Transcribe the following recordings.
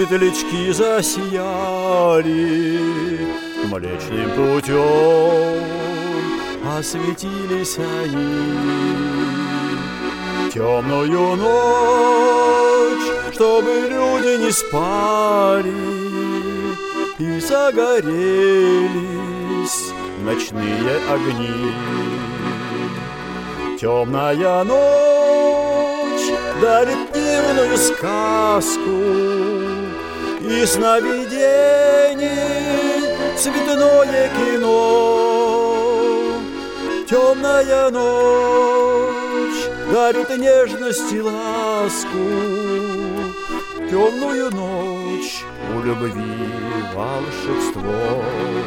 светлячки засияли, Млечным путем осветились они. Темную ночь, чтобы люди не спали, и загорелись ночные огни. Темная ночь дарит дивную сказку и сновидений цветное кино. Темная ночь дарит нежность и ласку, темную ночь у любви волшебство.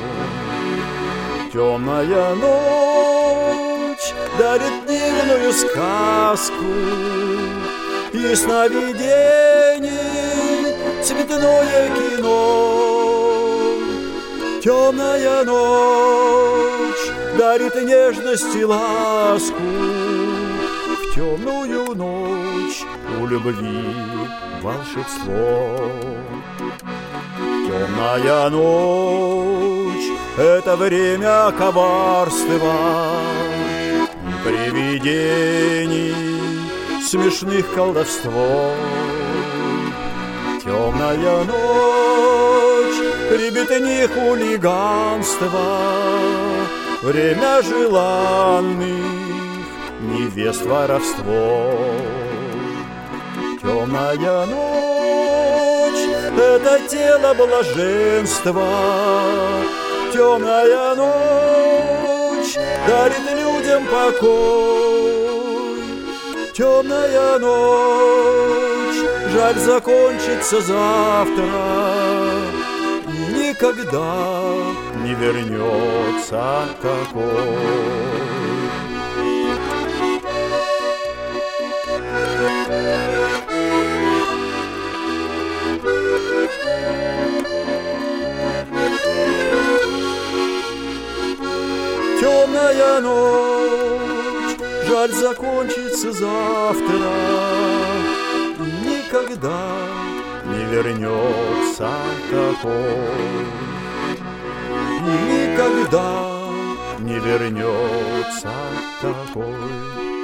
Темная ночь дарит дивную сказку и сновидений цветное кино. Темная ночь дарит нежность и ласку, в темную ночь у любви волшебство. Темная ночь — это время коварства и привидений, смешных колдовствов. Темная ночь — ребятни хулиганства, время желанных невест воровство. Темная ночь — это тело блаженства. Темная ночь дарит людям покой. Темная ночь, жаль, закончится завтра, и никогда не вернется такой. Темная ночь, жаль, закончится завтра, и никогда не вернется такой. И никогда не вернется такой.